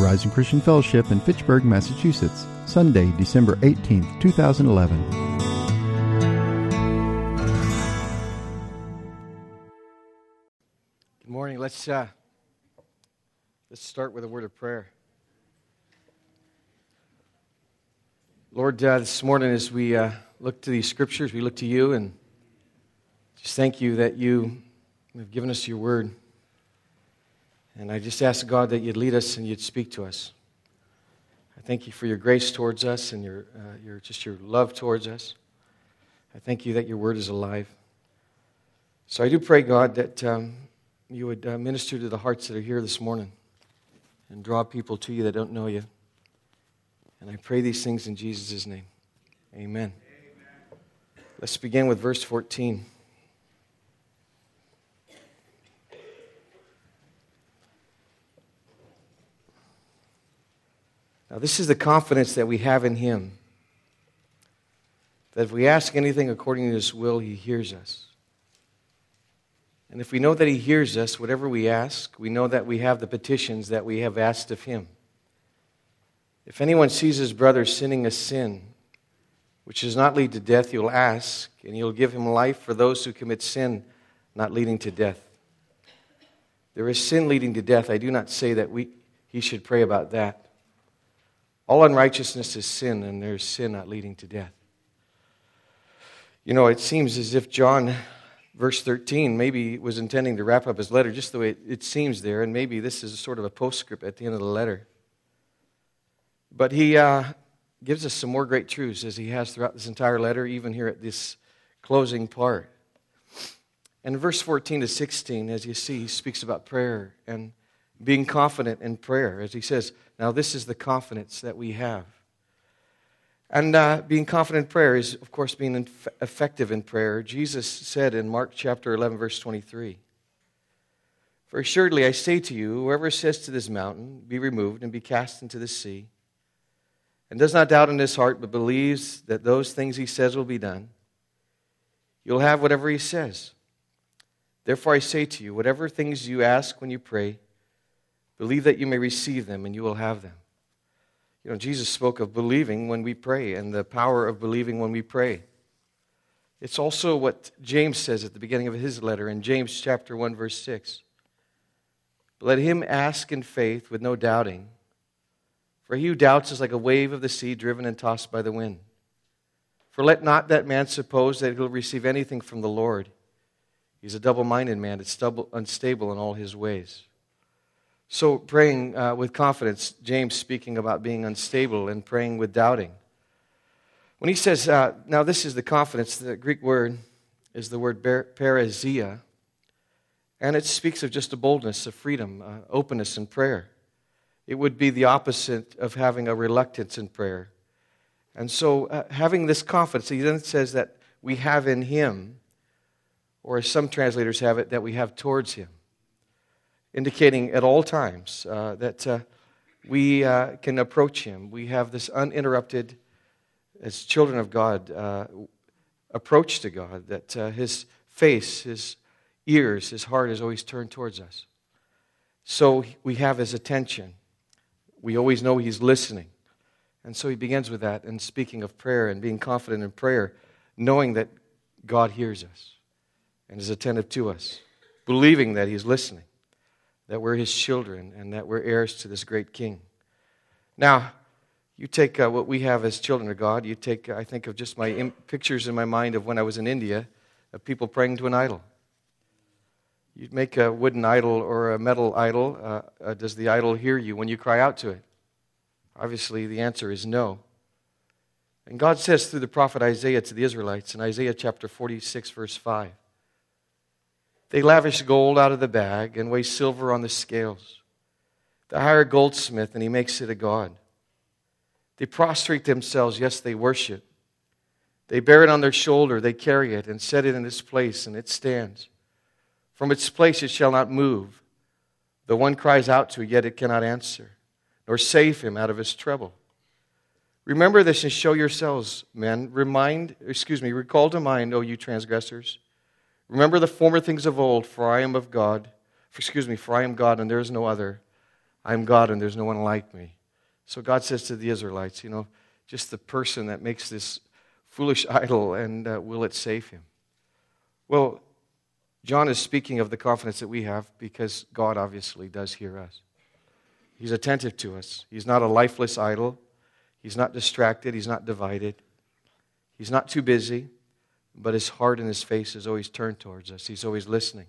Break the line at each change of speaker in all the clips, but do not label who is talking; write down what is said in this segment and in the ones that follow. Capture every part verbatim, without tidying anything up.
Horizon Christian Fellowship in Fitchburg, Massachusetts, Sunday, December eighteenth, two thousand eleven.
Good morning. Let's uh, let's start with a word of prayer. Lord, uh, this morning as we uh, look to these scriptures, we look to you and just thank you that you have given us your word. And I just ask God that you'd lead us and you'd speak to us. I thank you for your grace towards us and your, uh, your just your love towards us. I thank you that your word is alive. So I do pray, God, that um, you would uh, minister to the hearts that are here this morning and draw people to you that don't know you. And I pray these things in Jesus' name. Amen. Amen. Let's begin with verse fourteen. Now, this is the confidence that we have in Him, that if we ask anything according to His will, He hears us. And if we know that He hears us, whatever we ask, we know that we have the petitions that we have asked of Him. If anyone sees his brother sinning a sin which does not lead to death, he will ask, and He will give him life for those who commit sin not leading to death. There is sin leading to death. I do not say that we he should pray about that. All unrighteousness is sin, and there's sin not leading to death. You know, it seems as if John, verse thirteen, maybe was intending to wrap up his letter just the way it, it seems there, and maybe this is a sort of a postscript at the end of the letter. But he uh, gives us some more great truths, as he has throughout this entire letter, even here at this closing part. And in verse fourteen to sixteen, as you see, he speaks about prayer and being confident in prayer, as he says, now this is the confidence that we have. And uh, being confident in prayer is, of course, being inf- effective in prayer. Jesus said in Mark chapter eleven, verse twenty-three, "For assuredly I say to you, whoever says to this mountain, be removed and be cast into the sea, and does not doubt in his heart, but believes that those things he says will be done, you'll have whatever he says. Therefore I say to you, whatever things you ask when you pray, believe that you may receive them, and you will have them." You know, Jesus spoke of believing when we pray and the power of believing when we pray. It's also what James says at the beginning of his letter in James chapter one, verse six. "Let him ask in faith with no doubting, for he who doubts is like a wave of the sea driven and tossed by the wind. For let not that man suppose that he'll receive anything from the Lord. He's a double-minded man, it's unstable in all his ways." So praying uh, with confidence, James speaking about being unstable and praying with doubting. When he says, uh, now this is the confidence, the Greek word is the word parrhesia, and it speaks of just a boldness, a freedom, uh, openness in prayer. It would be the opposite of having a reluctance in prayer. And so uh, having this confidence, he then says that we have in Him, or as some translators have it, that we have towards Him, indicating at all times uh, that uh, we uh, can approach Him. We have this uninterrupted, as children of God, uh, approach to God, that uh, His face, His ears, His heart is always turned towards us. So we have His attention. We always know He's listening. And so he begins with that, and speaking of prayer and being confident in prayer, knowing that God hears us and is attentive to us, believing that He's listening, that we're His children, and that we're heirs to this great King. Now, you take uh, what we have as children of God, you take, uh, I think of just my Im- pictures in my mind of when I was in India, of people praying to an idol. You'd make a wooden idol or a metal idol. Uh, uh, does the idol hear you when you cry out to it? Obviously, the answer is no. And God says through the prophet Isaiah to the Israelites in Isaiah chapter forty-six, verse five, "They lavish gold out of the bag and weigh silver on the scales. They hire a goldsmith and he makes it a god. They prostrate themselves, yes, they worship. They bear it on their shoulder, they carry it and set it in its place, and it stands. From its place it shall not move. The one cries out to it, yet it cannot answer, nor save him out of his trouble. Remember this and show yourselves, men. Remind, excuse me, recall to mind, O you transgressors. Remember the former things of old, for I am of God. For, excuse me, for I am God and there is no other. I'm God and there's no one like me. So God says to the Israelites, you know, just the person that makes this foolish idol, and uh, will it save him? Well, John is speaking of the confidence that we have because God obviously does hear us. He's attentive to us. He's not a lifeless idol. He's not distracted. He's not divided. He's not too busy, but his heart and his face is always turned towards us. He's always listening.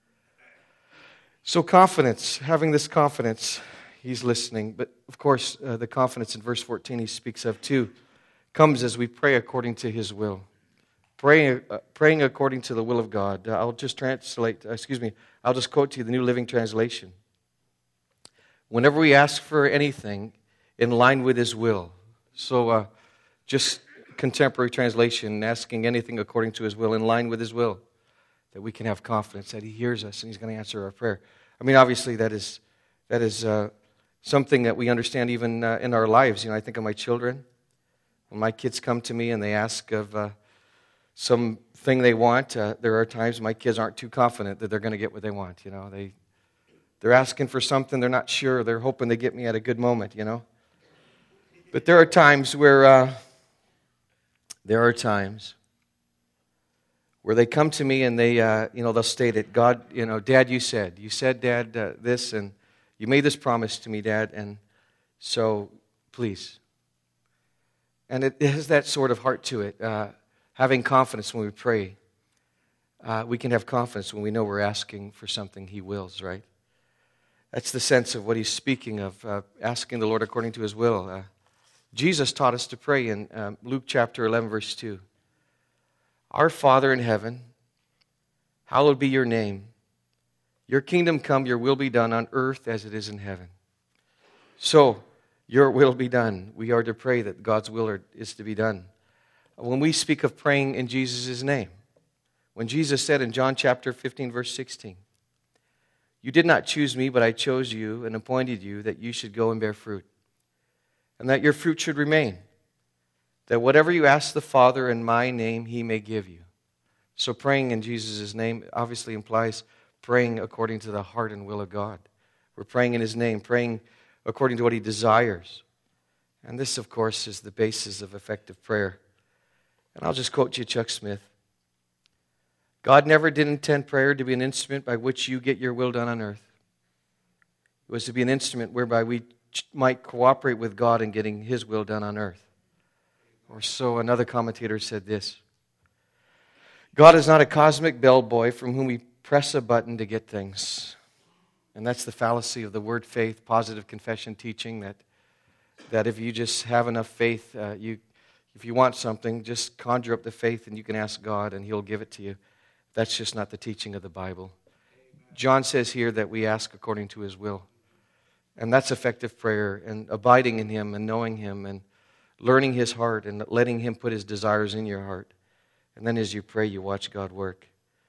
So confidence, having this confidence, he's listening. But of course, uh, the confidence in verse fourteen he speaks of too comes as we pray according to his will. Praying, uh, praying according to the will of God. Uh, I'll just translate, uh, excuse me, I'll just quote to you the New Living Translation. Whenever we ask for anything in line with his will. So uh, just contemporary translation, asking anything according to his will, in line with his will, that we can have confidence that he hears us and he's going to answer our prayer. I mean, obviously that is that is uh, something that we understand even uh, in our lives. You know, I think of my children. When my kids come to me and they ask of uh, something they want, uh, there are times my kids aren't too confident that they're going to get what they want. You know, they they're asking for something, they're not sure, they're hoping they get me at a good moment. You know, but there are times where uh, there are times where they come to me and they, uh, you know, they'll state it. God, you know, Dad, you said, you said, Dad, uh, this, and you made this promise to me, Dad, and so please. And it has that sort of heart to it, uh, having confidence when we pray. Uh, we can have confidence when we know we're asking for something he wills, right? That's the sense of what he's speaking of, uh, asking the Lord according to his will. Uh, Jesus taught us to pray in um, Luke chapter eleven, verse two. Our Father in heaven, hallowed be your name. Your kingdom come, your will be done on earth as it is in heaven. So, your will be done. We are to pray that God's will is to be done. When we speak of praying in Jesus' name, when Jesus said in John chapter fifteen, verse sixteen, you did not choose me, but I chose you and appointed you that you should go and bear fruit, and that your fruit should remain, that whatever you ask the Father in my name, he may give you. So praying in Jesus' name obviously implies praying according to the heart and will of God. We're praying in his name, praying according to what he desires. And this, of course, is the basis of effective prayer. And I'll just quote you Chuck Smith. God never did intend prayer to be an instrument by which you get your will done on earth. It was to be an instrument whereby we might cooperate with God in getting his will done on earth. Or so another commentator said this. God is not a cosmic bellboy from whom we press a button to get things. And that's the fallacy of the word faith, positive confession teaching, that that if you just have enough faith, uh, you, if you want something, just conjure up the faith and you can ask God and he'll give it to you. That's just not the teaching of the Bible. John says here that we ask according to his will. And that's effective prayer, and abiding in him and knowing him and learning his heart and letting him put his desires in your heart. And then as you pray, you watch God work.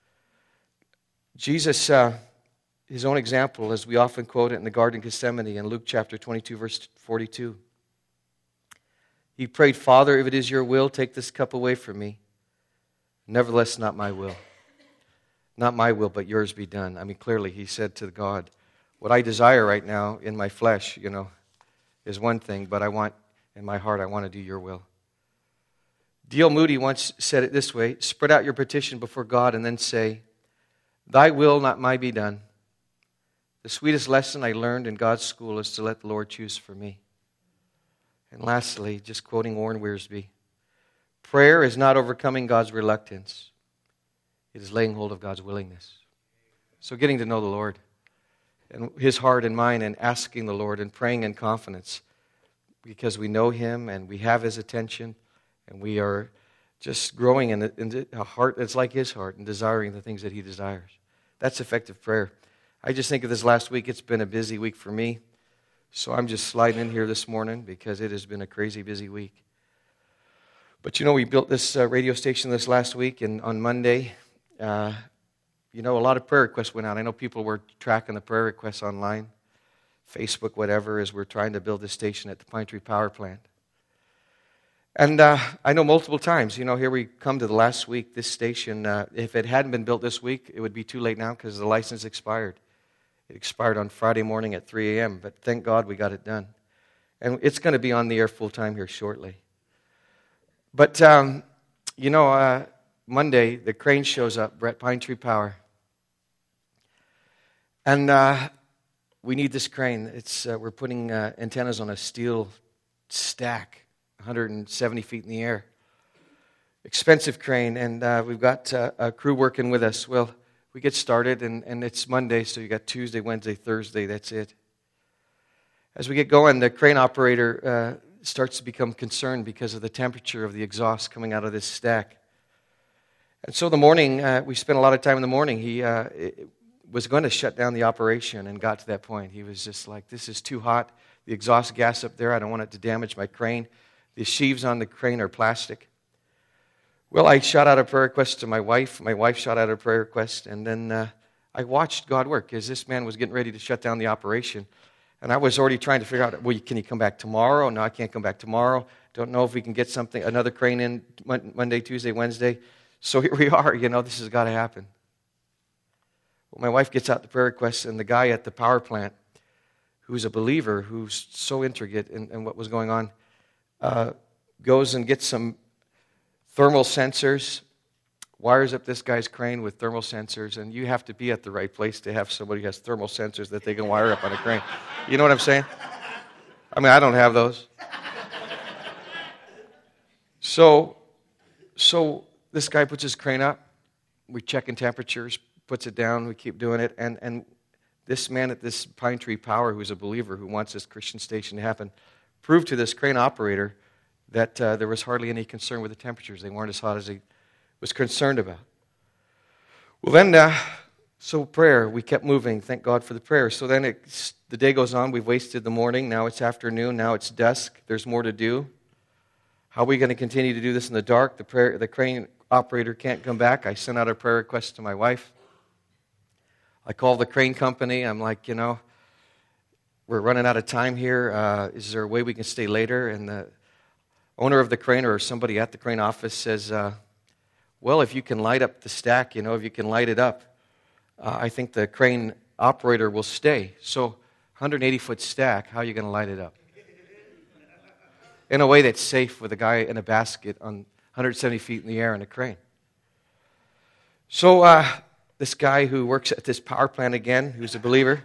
Jesus, uh, his own example, as we often quote it in the Garden of Gethsemane in Luke chapter twenty-two, verse forty-two. He prayed, Father, if it is your will, take this cup away from me. Nevertheless, not my will. Not my will, but yours be done. I mean, clearly he said to God, what I desire right now in my flesh, you know, is one thing, but I want, in my heart, I want to do your will. D L Moody once said it this way, spread out your petition before God and then say, thy will, not mine, be done. The sweetest lesson I learned in God's school is to let the Lord choose for me. And lastly, just quoting Warren Wiersbe, prayer is not overcoming God's reluctance. It is laying hold of God's willingness. So getting to know the Lord and his heart and mind and asking the Lord and praying in confidence because we know him and we have his attention and we are just growing in a, in a heart that's like his heart and desiring the things that he desires. That's effective prayer. I just think of this last week. It's been a busy week for me. So I'm just sliding in here this morning because it has been a crazy busy week. But you know, we built this uh, radio station this last week, and on Monday, uh, you know, a lot of prayer requests went out. I know people were tracking the prayer requests online, Facebook, whatever, as we're trying to build this station at the Pine Tree Power Plant. And uh, I know multiple times, you know, here we come to the last week, this station, uh, if it hadn't been built this week, it would be too late now because the license expired. It expired on Friday morning at three a.m., but thank God we got it done. And it's going to be on the air full time here shortly. But, um, you know, uh, Monday, the crane shows up, Brett Pine Tree Power. And uh, we need this crane. It's uh, we're putting uh, antennas on a steel stack, one hundred seventy feet in the air. Expensive crane, and uh, we've got uh, a crew working with us. Well, we get started, and, and it's Monday, so you got Tuesday, Wednesday, Thursday, that's it. As we get going, the crane operator uh, starts to become concerned because of the temperature of the exhaust coming out of this stack. And so the morning, uh, we spent a lot of time in the morning. He uh, was going to shut down the operation and got to that point. He was just like, this is too hot. The exhaust gas up there, I don't want it to damage my crane. The sheaves on the crane are plastic. Well, I shot out a prayer request to my wife. My wife shot out a prayer request, and then uh, I watched God work as this man was getting ready to shut down the operation. And I was already trying to figure out, well, can he come back tomorrow? No, I can't come back tomorrow. Don't know if we can get something, another crane in Monday, Tuesday, Wednesday. So here we are, you know, this has got to happen. Well, my wife gets out the prayer request, and the guy at the power plant, who's a believer, who's so intricate in, in what was going on, uh, goes and gets some thermal sensors, wires up this guy's crane with thermal sensors, and you have to be at the right place to have somebody who has thermal sensors that they can wire up on a crane. You know what I'm saying? I mean, I don't have those. So, so this guy puts his crane up. We're checking temperatures, puts it down. We keep doing it. And, and this man at this Pine Tree Power, who's a believer, who wants this Christian station to happen, proved to this crane operator that uh, there was hardly any concern with the temperatures. They weren't as hot as he was concerned about. Well, then, uh, so prayer, we kept moving. Thank God for the prayer. So then it, the day goes on. We've wasted the morning. Now it's afternoon. Now it's dusk. There's more to do. How are we going to continue to do this in the dark? The, prayer, the crane operator can't come back. I sent out a prayer request to my wife. I called the crane company. I'm like, you know, we're running out of time here. Uh, is there a way we can stay later? And the owner of the crane or somebody at the crane office says, uh, well, if you can light up the stack, you know, if you can light it up, uh, I think the crane operator will stay. So one hundred eighty foot stack, how are you going to light it up? In a way that's safe with a guy in a basket on one hundred seventy feet in the air in a crane. So uh, this guy who works at this power plant again, who's a believer,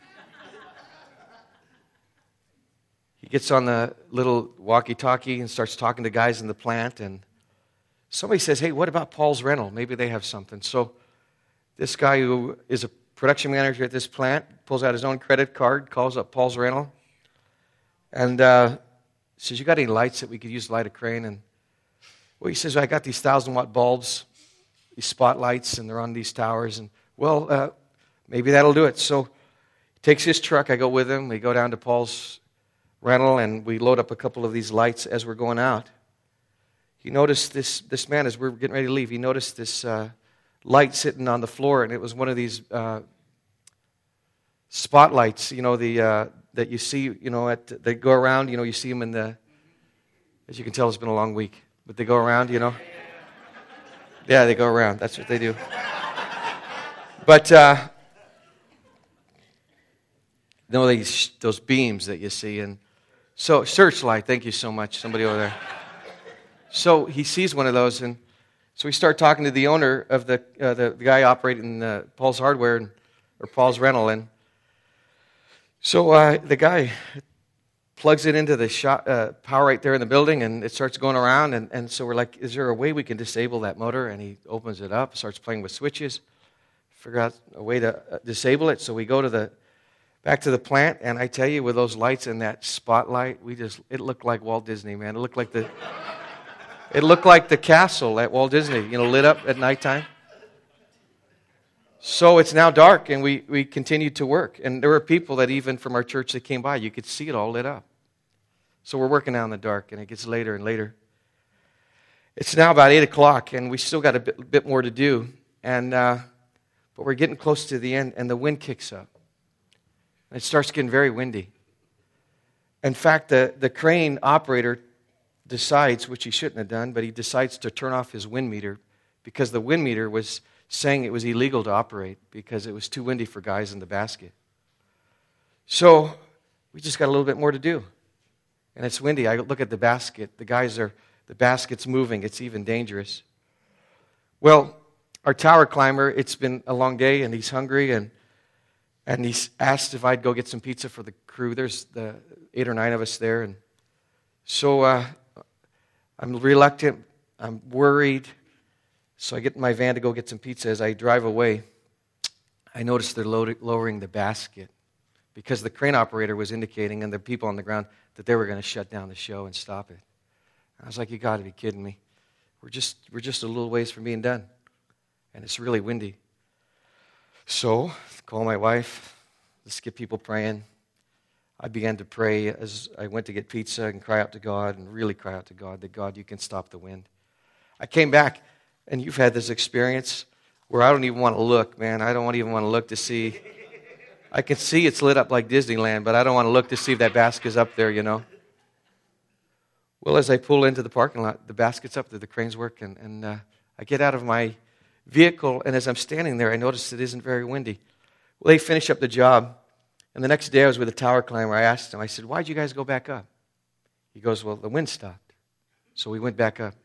he gets on the little walkie-talkie and starts talking to guys in the plant, and somebody says, hey, what about Paul's Rental? Maybe they have something. So this guy who is a production manager at this plant pulls out his own credit card, calls up Paul's Rental, and uh, says, you got any lights that we could use to light a crane? And well, he says, well, I got these thousand-watt bulbs, these spotlights, and they're on these towers. And, well, uh, maybe that'll do it. So he takes his truck. I go with him. We go down to Paul's Rental, and we load up a couple of these lights as we're going out. He noticed this, this man, as we were getting ready to leave, he noticed this uh, light sitting on the floor, and it was one of these uh, spotlights, you know, the uh, that you see, you know, at they go around, you know, you see them in the, as you can tell, it's been a long week, but they go around, you know. Yeah, they go around. That's what they do. But, uh, you know, these, those beams that you see, and so, searchlight, thank you so much, somebody over there. So he sees one of those, and so we start talking to the owner of the uh, the, the guy operating uh, Paul's Hardware and, or Paul's Rental, and so uh, the guy plugs it into the shot, uh, power right there in the building, and it starts going around, and, and so we're like, is there a way we can disable that motor? And he opens it up, starts playing with switches, figure out a way to uh, disable it. So we go to the back to the plant, and I tell you, with those lights and that spotlight, we just it looked like Walt Disney, man. It looked like the It looked like the castle at Walt Disney, you know, lit up at nighttime. So it's now dark, and we, we continued to work. And there were people that even from our church that came by, you could see it all lit up. So we're working out in the dark, and it gets later and later. It's now about eight o'clock, and we still got a bit, bit more to do. And uh, but we're getting close to the end, and the wind kicks up. And it starts getting very windy. In fact, the, the crane operator decides, which he shouldn't have done, but he decides to turn off his wind meter because the wind meter was saying it was illegal to operate because it was too windy for guys in the basket. So we just got a little bit more to do. And it's windy. I look at the basket. The guys are, the basket's moving. It's even dangerous. Well, our tower climber, it's been a long day, and he's hungry, and and he's asked if I'd go get some pizza for the crew. There's the eight or nine of us there. And so uh, I'm reluctant. I'm worried. So I get in my van to go get some pizza. As I drive away, I notice they're loading, lowering the basket because the crane operator was indicating, and the people on the ground, that they were going to shut down the show and stop it. I was like, you got to be kidding me. We're just we're just a little ways from being done. And it's really windy. So, I call my wife. Let's get people praying. I began to pray as I went to get pizza and cry out to God and really cry out to God that, God, you can stop the wind. I came back, and you've had this experience where I don't even want to look, man. I don't even want to look to see. I can see it's lit up like Disneyland, but I don't want to look to see if that basket's up there, you know. Well, as I pull into the parking lot, the basket's up there, the crane's working, and uh, I get out of my vehicle, and as I'm standing there, I notice it isn't very windy. Well, they finish up the job, and the next day I was with a tower climber. I asked him, I said, why'd you guys go back up? He goes, well, the wind stopped. So we went back up.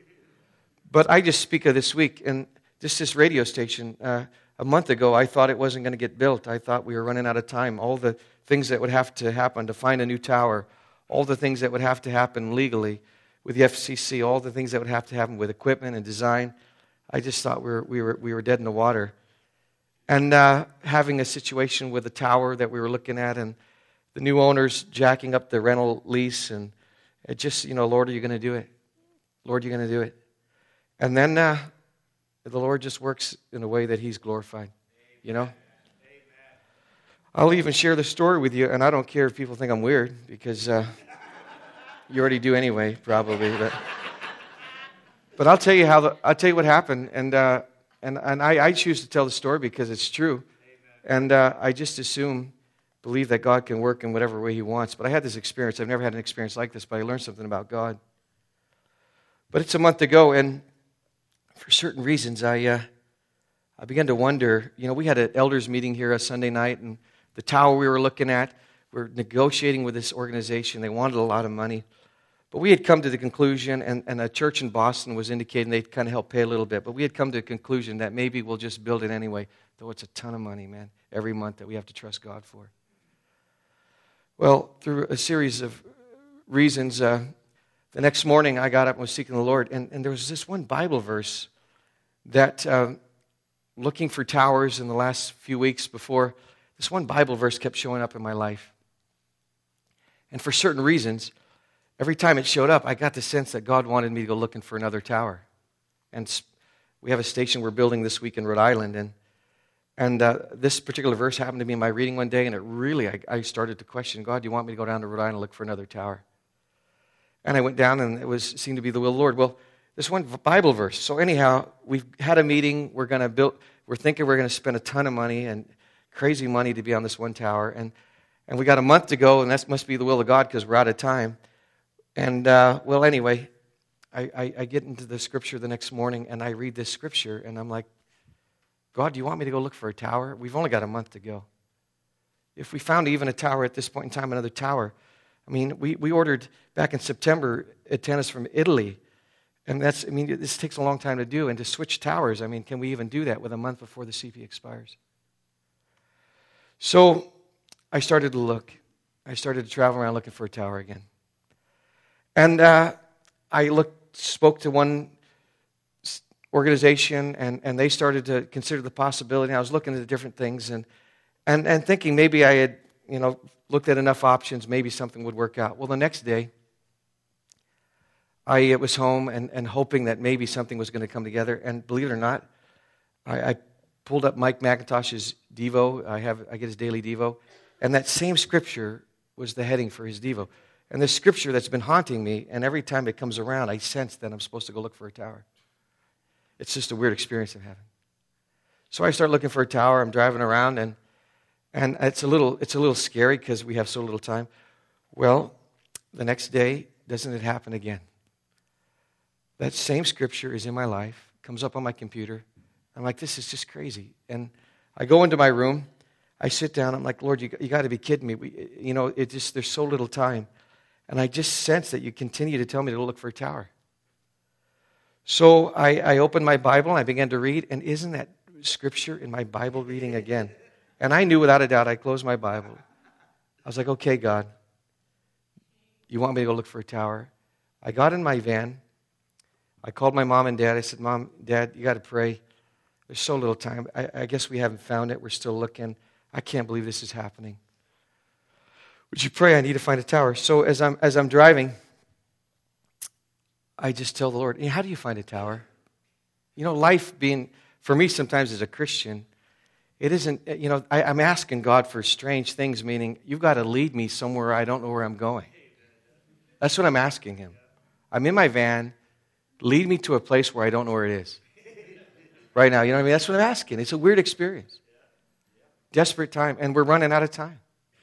But I just speak of this week, and just this radio station, uh, a month ago, I thought it wasn't going to get built. I thought we were running out of time. All the things that would have to happen to find a new tower, all the things that would have to happen legally with the F C C, all the things that would have to happen with equipment and design. I just thought we were we were we were dead in the water. And uh, having a situation with the tower that we were looking at, and the new owners jacking up the rental lease, and it just, you know, Lord, are you going to do it? Lord, you're going to do it. And then uh, the Lord just works in a way that He's glorified, you know. I'll even share the story with you, and I don't care if people think I'm weird, because uh, you already do anyway, probably. But, but I'll tell you how the, I'll tell you what happened, and uh, and and I, I choose to tell the story because it's true, and uh, I just assume, believe that God can work in whatever way He wants. But I had this experience. I've never had an experience like this, but I learned something about God. But it's a month ago, and for certain reasons, I uh, I began to wonder. You know, we had an elders meeting here a Sunday night, and the tower we were looking at, we're negotiating with this organization. They wanted a lot of money. But we had come to the conclusion, and, and a church in Boston was indicating they'd kind of help pay a little bit, but we had come to the conclusion that maybe we'll just build it anyway, though it's a ton of money, man, every month that we have to trust God for. Well, through a series of reasons, uh, the next morning I got up and was seeking the Lord, and, and there was this one Bible verse that, uh, looking for towers in the last few weeks before, this one Bible verse kept showing up in my life. And for certain reasons, every time it showed up, I got the sense that God wanted me to go looking for another tower. And we have a station we're building this week in Rhode Island, and and uh, this particular verse happened to be in my reading one day, and it really, I, I started to question, God, do you want me to go down to Rhode Island and look for another tower? And I went down, and it was seemed to be the will of the Lord. Well, this one Bible verse. So anyhow, we've had a meeting. We're going to build. We're thinking we're going to spend a ton of money and crazy money to be on this one tower, and and we got a month to go, and that must be the will of God because we're out of time. And uh, well, anyway, I, I, I get into the scripture the next morning, and I read this scripture, and I'm like, God, do you want me to go look for a tower? We've only got a month to go. If we found even a tower at this point in time, another tower, I mean, we, we ordered back in September antennas from Italy, and that's, I mean, this takes a long time to do, and to switch towers, I mean, can we even do that with a month before the C P expires? So I started to look. I started to travel around looking for a tower again. And uh, I looked, spoke to one organization, and, and they started to consider the possibility. I was looking at the different things and, and, and thinking maybe I had, you know, looked at enough options, maybe something would work out. Well, the next day, I was home and, and hoping that maybe something was going to come together. And believe it or not, I, I pulled up Mike McIntosh's Devo. I have I get his daily Devo. And that same scripture was the heading for his Devo. And this scripture that's been haunting me, and every time it comes around, I sense that I'm supposed to go look for a tower. It's just a weird experience I'm having. So I start looking for a tower. I'm driving around, and and it's a little it's a little scary because we have so little time. Well, the next day, doesn't it happen again? That same scripture is in my life, comes up on my computer. I'm like, this is just crazy. And I go into my room. I sit down. I'm like, Lord, you, you got to be kidding me. We, you know, it just there's so little time. And I just sense that you continue to tell me to look for a tower. So I, I opened my Bible and I began to read. And isn't that scripture in my Bible reading again? And I knew without a doubt. I closed my Bible. I was like, okay, God, you want me to go look for a tower? I got in my van. I called my mom and dad. I said, Mom, Dad, you got to pray. There's so little time. I, I guess we haven't found it. We're still looking. I can't believe this is happening. Would you pray? I need to find a tower. So as I'm as I'm driving, I just tell the Lord, how do you find a tower? You know, life being, for me sometimes as a Christian, it isn't, you know, I, I'm asking God for strange things, meaning you've got to lead me somewhere I don't know where I'm going. That's what I'm asking him. I'm in my van. Lead me to a place where I don't know where it is. Right now, you know what I mean? That's what I'm asking. It's a weird experience. Desperate time, and we're running out of time.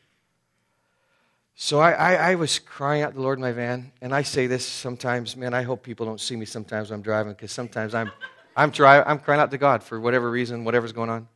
So I, I, I was crying out to the Lord in my van, and I say this sometimes, man, I hope people don't see me sometimes when I'm driving, because sometimes I'm I'm, dri- I'm crying out to God for whatever reason, whatever's going on.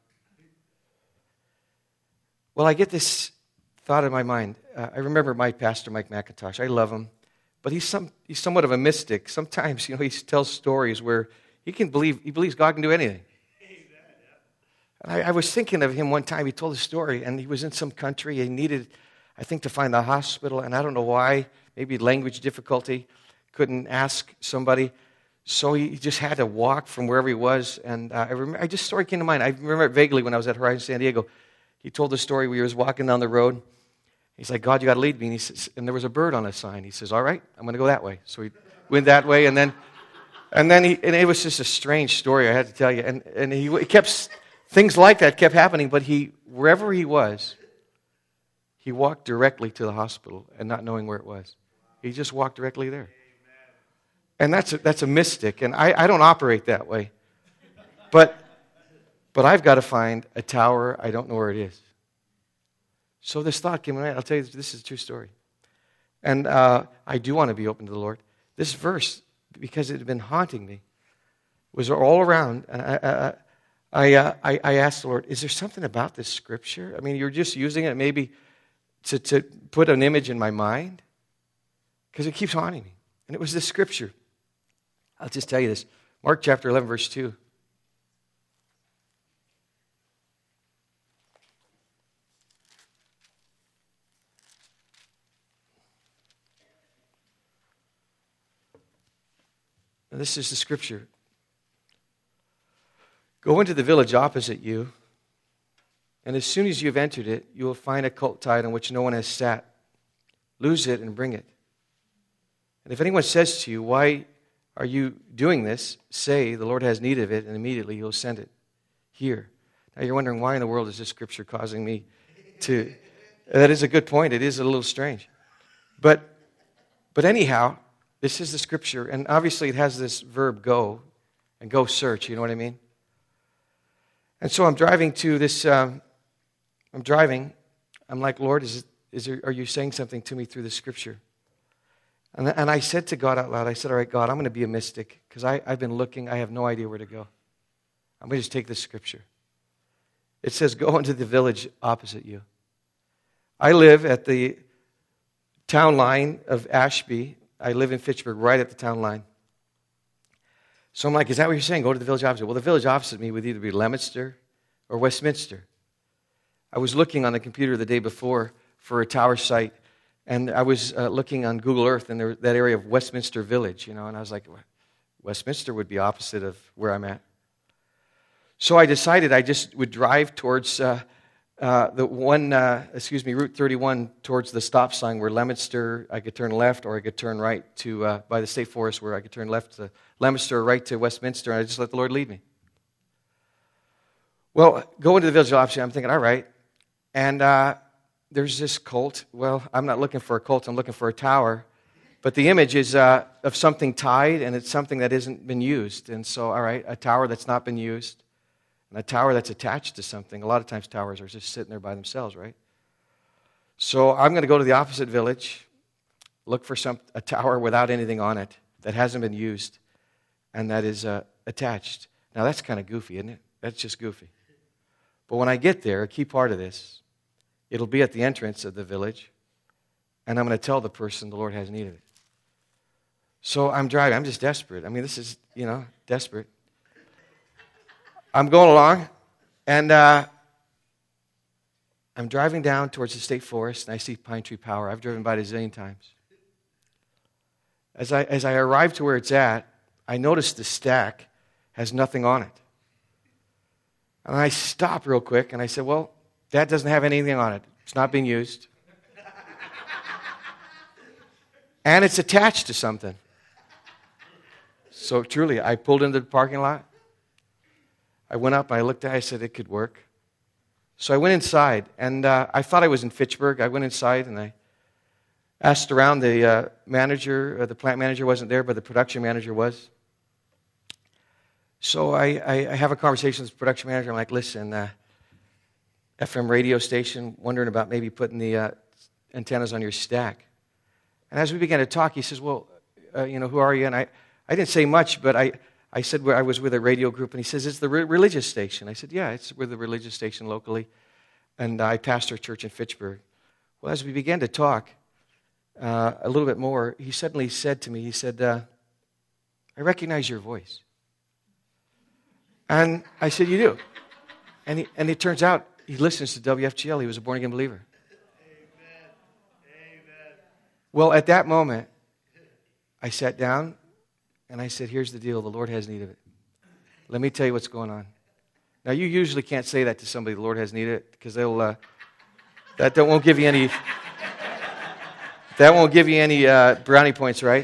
Well, I get this thought in my mind. Uh, I remember my pastor, Mike McIntosh. I love him, but he's some he's somewhat of a mystic. Sometimes, you know, he tells stories where he can believe he believes God can do anything. And I, I was thinking of him one time. He told a story, and he was in some country. He needed, I think, to find the hospital, and I don't know why. Maybe language difficulty. Couldn't ask somebody. So he just had to walk from wherever he was. And uh, I remember, I just story came to mind. I remember it vaguely when I was at Horizon San Diego. He told the story where he was walking down the road. He's like, God, you got to lead me. And, he says, and there was a bird on a sign. He says, all right, I'm going to go that way. So he went that way, and then, and then he, and it was just a strange story, I had to tell you. And and he, he kept things like that kept happening. But he, wherever he was, he walked directly to the hospital, and not knowing where it was, he just walked directly there. And that's a, that's a mystic, and I, I don't operate that way. But but I've got to find a tower. I don't know where it is. So this thought came to mind. I'll tell you, this is a true story. And uh, I do want to be open to the Lord. This verse, because it had been haunting me, was all around. And I, I, I, uh, I, I asked the Lord, is there something about this scripture? I mean, you're just using it maybe to, to put an image in my mind? Because it keeps haunting me. And it was this scripture. I'll just tell you this. Mark chapter eleven, verse two. Now, this is the scripture. Go into the village opposite you, and as soon as you've entered it, you will find a colt tied on which no one has sat. Loose it and bring it. And if anyone says to you, why are you doing this? Say, the Lord has need of it, and immediately he'll send it here. Now you're wondering, why in the world is this scripture causing me to... That is a good point. It is a little strange. But, but anyhow, this is the scripture, and obviously it has this verb go, and go search, you know what I mean? And so I'm driving to this, um, I'm driving, I'm like, Lord, is, it, is there, are you saying something to me through the scripture? And, and I said to God out loud, I said, all right, God, I'm going to be a mystic, because I've been looking, I have no idea where to go. I'm going to just take this scripture. It says, go into the village opposite you. I live at the town line of Ashby. I live in Fitchburg, right at the town line. So I'm like, is that what you're saying? Go to the village opposite. Well, the village opposite me would either be Leominster or Westminster. I was looking on the computer the day before for a tower site, and I was uh, looking on Google Earth in there, that area of Westminster Village, you know, and I was like, Westminster would be opposite of where I'm at. So I decided I just would drive towards uh, uh, the one, uh, excuse me, Route thirty-one towards the stop sign where Leominster, I could turn left, or I could turn right to, uh, by the state forest where I could turn left to Leominster or right to Westminster, and I just let the Lord lead me. Well, going to the village opposite, I'm thinking, all right, and uh, there's this colt. Well, I'm not looking for a colt, I'm looking for a tower. But the image is uh, of something tied, and it's something that hasn't been used. And so, all right, a tower that's not been used, and a tower that's attached to something. A lot of times towers are just sitting there by themselves, right? So I'm going to go to the opposite village, look for some a tower without anything on it that hasn't been used, and that is uh, attached. Now, that's kind of goofy, isn't it? That's just goofy. But when I get there, a key part of this, it'll be at the entrance of the village, and I'm going to tell the person the Lord has need of it. So I'm driving. I'm just desperate. I mean, this is, you know, desperate. I'm going along, and uh, I'm driving down towards the state forest, and I see Pine Tree Power. I've driven by it a zillion times. As I, as I arrive to where it's at, I notice the stack has nothing on it. And I stop real quick, and I said, well, that doesn't have anything on it. It's not being used. And it's attached to something. So truly, I pulled into the parking lot. I went up, I looked at it, I said it could work. So I went inside, and uh, I thought I was in Fitchburg. I went inside, and I asked around. The uh, manager, uh, the plant manager wasn't there, but the production manager was. So I, I, I have a conversation with the production manager. I'm like, listen, uh, F M radio station, wondering about maybe putting the uh, antennas on your stack. And as we began to talk, he says, well, uh, you know, who are you? And I, I didn't say much, but I, I said where I was with a radio group, and he says, it's the re- religious station. I said, yeah, it's with the religious station locally, and I pastor a church in Fitchburg. Well, as we began to talk uh, a little bit more, he suddenly said to me, he said, uh, I recognize your voice. And I said, you do? And, he, and it turns out he listens to W F G L. He was a born-again believer. Amen. Amen. Well, at that moment, I sat down, and I said, here's the deal. The Lord has need of it. Let me tell you what's going on. Now, you usually can't say that to somebody, the Lord has need of it, because they'll, uh, that, that won't give you any, that won't give you any uh, brownie points, right?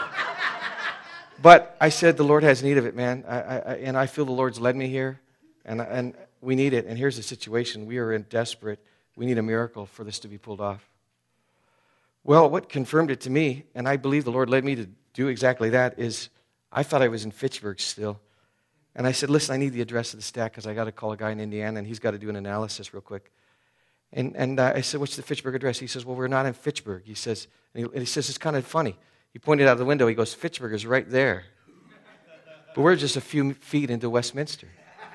But I said, the Lord has need of it, man. I, I, and I feel the Lord's led me here, and, and we need it. And here's the situation. We are in desperate. We need a miracle for this to be pulled off. Well, what confirmed it to me, and I believe the Lord led me to do exactly that, is I thought I was in Fitchburg still. And I said, listen, I need the address of the stack because I got to call a guy in Indiana, and he's got to do an analysis real quick. And, and uh, I said, what's the Fitchburg address? He says, well, we're not in Fitchburg. He says, and he, and he says, it's kind of funny. He pointed out the window. He goes, Fitchburg is right there. But we're just a few feet into Westminster.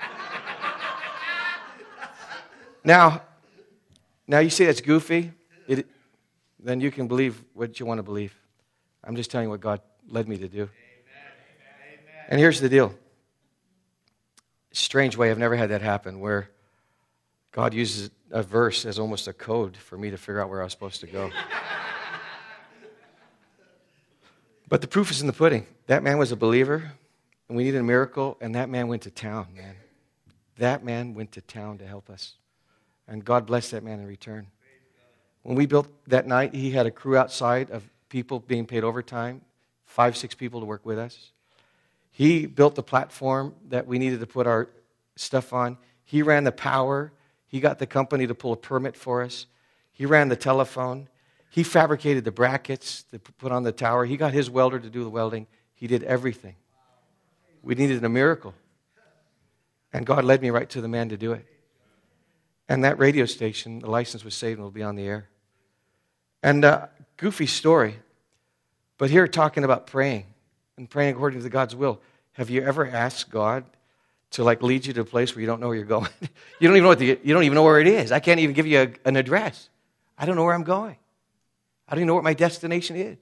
Now, now you say that's goofy. It, then you can believe what you want to believe. I'm just telling you what God led me to do. Amen. And here's the deal. Strange way, I've never had that happen, where God uses a verse as almost a code for me to figure out where I was supposed to go. But the proof is in the pudding. That man was a believer, and we needed a miracle, and that man went to town, man. That man went to town to help us. And God blessed that man in return. When we built that night, he had a crew outside of people being paid overtime, five, six people to work with us. He built the platform that we needed to put our stuff on. He ran the power. He got the company to pull a permit for us. He ran the telephone. He fabricated the brackets to put on the tower. He got his welder to do the welding. He did everything. We needed a miracle. And God led me right to the man to do it. And that radio station, the license was saved and will be on the air. And uh, goofy story, but here talking about praying and praying according to God's will. Have you ever asked God to like lead you to a place where you don't know where you're going? you don't even know what the, you don't even know where it is. I can't even give you a, an address. I don't know where I'm going. I don't even know what my destination is.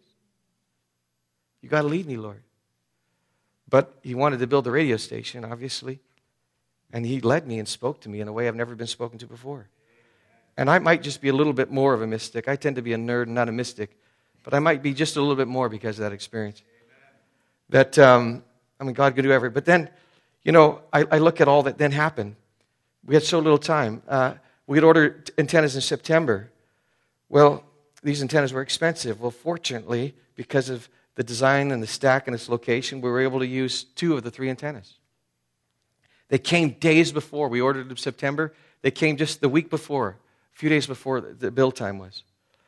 You got to lead me, Lord. But he wanted to build a radio station, obviously. And he led me and spoke to me in a way I've never been spoken to before. And I might just be a little bit more of a mystic. I tend to be a nerd and not a mystic. But I might be just a little bit more because of that experience. That, um, I mean, God could do everything. But then, you know, I, I look at all that then happened. We had so little time. Uh, we had ordered antennas in September. Well, these antennas were expensive. Well, fortunately, because of the design and the stack and its location, we were able to use two of the three antennas. They came days before. We ordered them in September. They came just the week before, a few days before the build time was.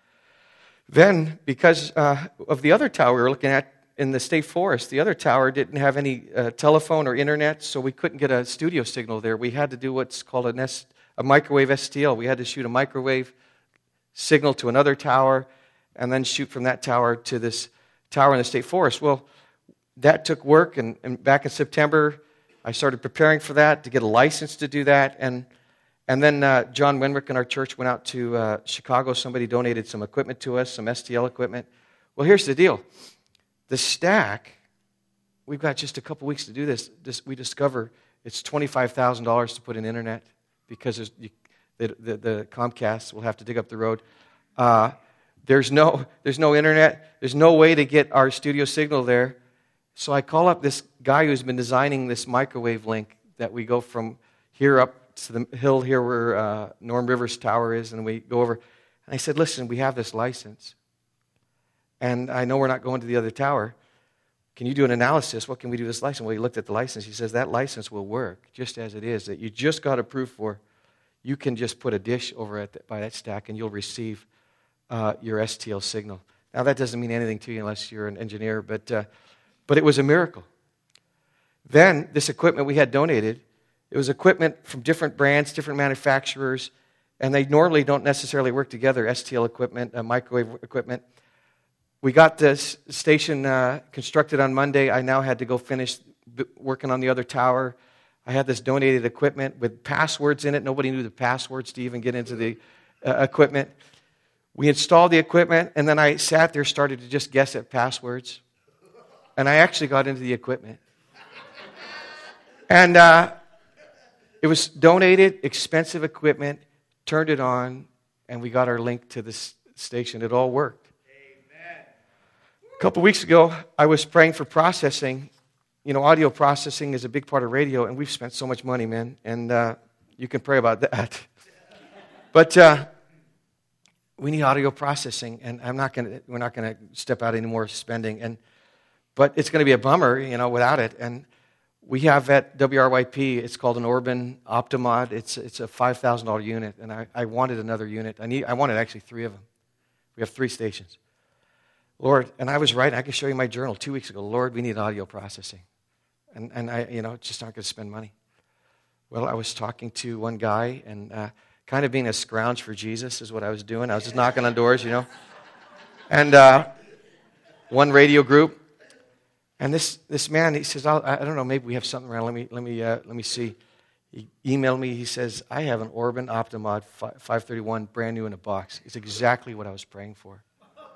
Then, because uh, of the other tower we were looking at in the state forest, the other tower didn't have any uh, telephone or internet, so we couldn't get a studio signal there. We had to do what's called a, nest, a microwave S T L. We had to shoot a microwave signal to another tower and then shoot from that tower to this tower in the state forest. Well, that took work, and, and back in September, I started preparing for that to get a license to do that, and And then uh, John Wenrick and our church went out to uh, Chicago. Somebody donated some equipment to us, some S T L equipment. Well, here's the deal. The stack, we've got just a couple weeks to do this. this we discover it's twenty-five thousand dollars to put in internet because there's, you, the, the, the Comcast will have to dig up the road. Uh, there's no there's no internet. There's no way to get our studio signal there. So I call up this guy who's been designing this microwave link that we go from here up to the hill here where uh, Norm Rivers Tower is, and we go over. And I said, listen, we have this license, and I know we're not going to the other tower. Can you do an analysis? What can we do with this license? Well, he looked at the license. He says, that license will work just as it is, that you just got approved for. You can just put a dish over at the, by that stack, and you'll receive uh, your S T L signal. Now, that doesn't mean anything to you unless you're an engineer, but uh, but it was a miracle. Then, this equipment we had donated, it was equipment from different brands, different manufacturers, and they normally don't necessarily work together, S T L equipment, uh, microwave equipment. We got this station uh, constructed on Monday. I now had to go finish b- working on the other tower. I had this donated equipment with passwords in it. Nobody knew the passwords to even get into the uh, equipment. We installed the equipment, and then I sat there, started to just guess at passwords. And I actually got into the equipment. And uh, it was donated, expensive equipment, turned it on, and we got our link to this station. It all worked. Amen. A couple weeks ago, I was praying for processing. You know, audio processing is a big part of radio, and we've spent so much money, man. And uh, you can pray about that. But uh, we need audio processing, and I'm not going to. We're not going to step out any more spending. And but it's going to be a bummer, you know, without it. And we have at W R Y P, it's called an Orban Optimod. It's it's a five thousand dollars unit, and I, I wanted another unit. I need I wanted actually three of them. We have three stations. Lord, and I was right. I can show you my journal two weeks ago. Lord, we need audio processing. And, and I, you know, just aren't going to spend money. Well, I was talking to one guy, and uh, kind of being a scrounge for Jesus is what I was doing. I was just knocking on doors, you know. And uh, one radio group. And this this man, he says, I'll, I don't know, maybe we have something around. Let me let me uh, let me see. He emailed me. He says, I have an Orban Optimod five thirty-one, brand new in a box. It's exactly what I was praying for.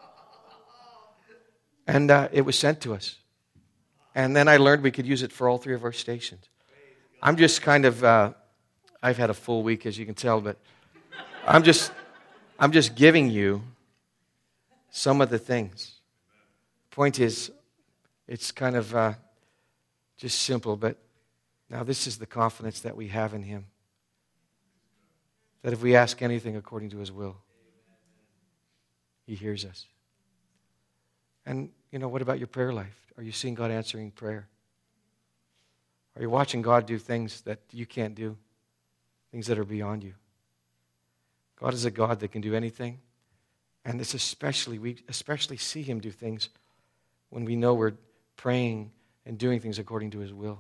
And uh, it was sent to us. And then I learned we could use it for all three of our stations. I'm just kind of, uh, I've had a full week, as you can tell, but I'm just, I'm just giving you some of the things. Point is, it's kind of uh, just simple, but now this is the confidence that we have in Him. That if we ask anything according to His will, He hears us. And, you know, what about your prayer life? Are you seeing God answering prayer? Are you watching God do things that you can't do? Things that are beyond you? God is a God that can do anything. And it's especially, we especially see Him do things when we know we're praying and doing things according to His will.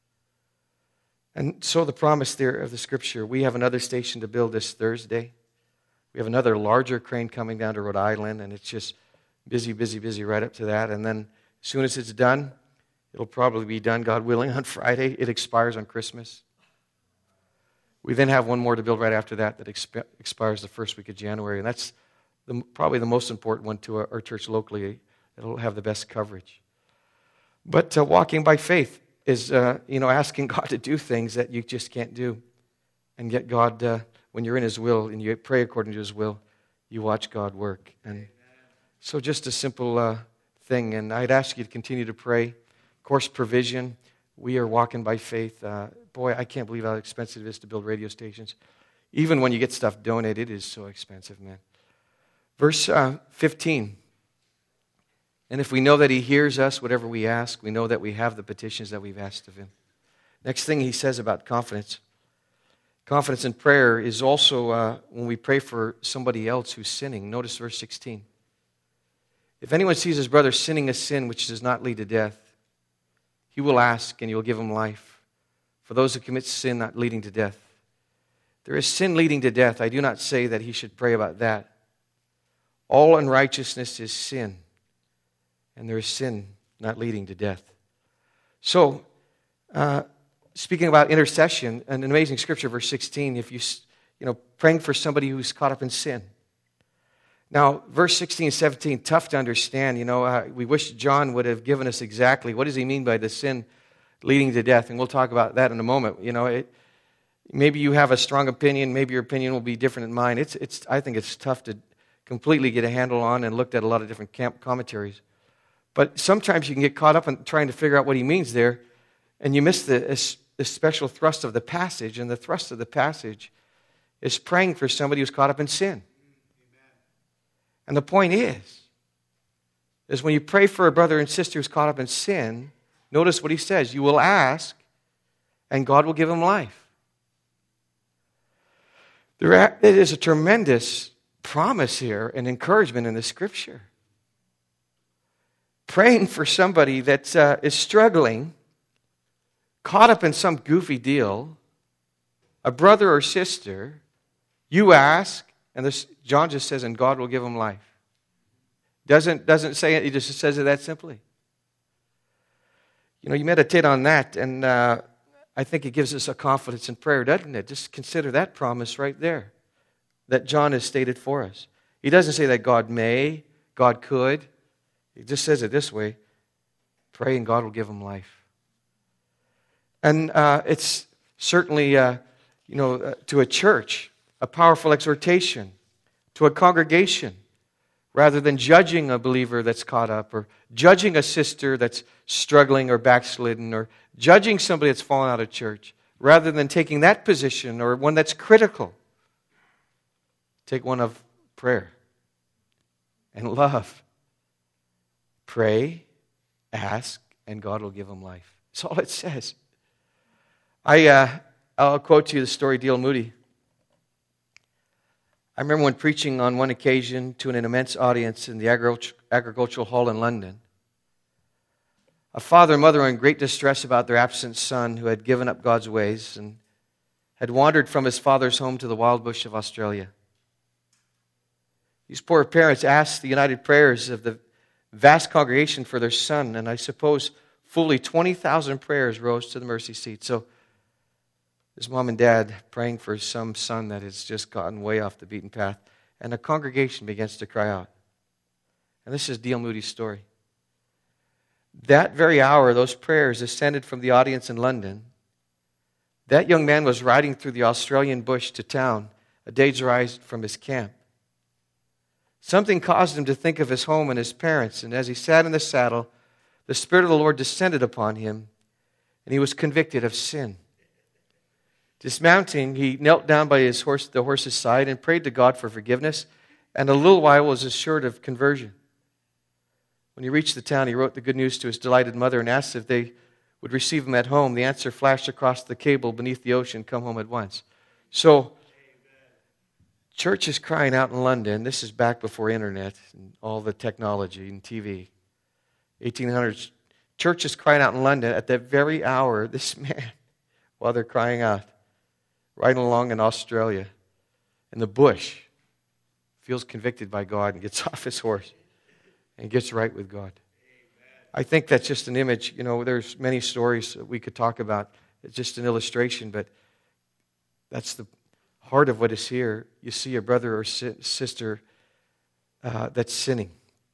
And so the promise there of the Scripture, we have another station to build this Thursday. We have another larger crane coming down to Rhode Island, and it's just busy, busy, busy right up to that. And then as soon as it's done, it'll probably be done, God willing, on Friday. It expires on Christmas. We then have one more to build right after that that exp- expires the first week of January. And that's the, probably the most important one to our, our church locally. It'll have the best coverage. But uh, walking by faith is, uh, you know, asking God to do things that you just can't do. And yet God, uh, when you're in His will and you pray according to His will, you watch God work. And so just a simple uh, thing. And I'd ask you to continue to pray. Of course, provision. We are walking by faith. Uh, boy, I can't believe how expensive it is to build radio stations. Even when you get stuff donated, it is so expensive, man. Verse uh, fifteen. And if we know that He hears us, whatever we ask, we know that we have the petitions that we've asked of Him. Next thing he says about confidence. Confidence in prayer is also uh, when we pray for somebody else who's sinning. Notice verse sixteen. If anyone sees his brother sinning a sin which does not lead to death, he will ask and you will give him life. For those who commit sin not leading to death. There is sin leading to death. I do not say that he should pray about that. All unrighteousness is sin. And there is sin not leading to death. So, uh, speaking about intercession, an amazing scripture, verse sixteen, if you you know, praying for somebody who's caught up in sin. Now, verse sixteen and seventeen, tough to understand. You know, uh, we wish John would have given us exactly what does he mean by the sin leading to death, and we'll talk about that in a moment. You know, it, maybe you have a strong opinion. Maybe your opinion will be different than mine. It's, it's. I think it's tough to completely get a handle on, and looked at a lot of different camp commentaries. But sometimes you can get caught up in trying to figure out what he means there, and you miss the, the special thrust of the passage. And the thrust of the passage is praying for somebody who's caught up in sin. And the point is, is when you pray for a brother and sister who's caught up in sin, notice what he says. You will ask, and God will give him life. There is a tremendous promise here and encouragement in the Scripture. Praying for somebody that uh, is struggling, caught up in some goofy deal, a brother or sister, you ask, and this, John just says, and God will give him life. Doesn't, doesn't say it, he just says it that simply. You know, you meditate on that, and uh, I think it gives us a confidence in prayer, doesn't it? Just consider that promise right there that John has stated for us. He doesn't say that God may, God could. He just says it this way, pray and God will give him life. And uh, it's certainly, uh, you know, uh, to a church, a powerful exhortation, to a congregation, rather than judging a believer that's caught up, or judging a sister that's struggling or backslidden, or judging somebody that's fallen out of church, rather than taking that position, or one that's critical. Take one of prayer and love. Pray, ask, and God will give them life. That's all it says. I, uh, I'll quote to you the story of D L Moody. I remember when preaching on one occasion to an immense audience in the agricultural hall in London. A father and mother were in great distress about their absent son who had given up God's ways and had wandered from his father's home to the wild bush of Australia. These poor parents asked the united prayers of the vast congregation for their son, and I suppose fully twenty thousand prayers rose to the mercy seat. So his mom and dad praying for some son that has just gotten way off the beaten path, and a congregation begins to cry out. And this is D L Moody's story. That very hour, those prayers ascended from the audience in London. That young man was riding through the Australian bush to town, a day's ride from his camp. Something caused him to think of his home and his parents, and as he sat in the saddle, the Spirit of the Lord descended upon him, and he was convicted of sin. Dismounting, he knelt down by his horse, the horse's side and prayed to God for forgiveness, and in a little while was assured of conversion. When he reached the town, he wrote the good news to his delighted mother and asked if they would receive him at home. The answer flashed across the cable beneath the ocean, come home at once. So, church is crying out in London. This is back before internet and all the technology and T V. eighteen hundreds. Church is crying out in London at that very hour. This man, while they're crying out, riding along in Australia, in the bush, feels convicted by God and gets off his horse and gets right with God. I think that's just an image. You know, there's many stories that we could talk about. It's just an illustration, but that's the heart of what is here. You see a brother or sister uh, that's sinning.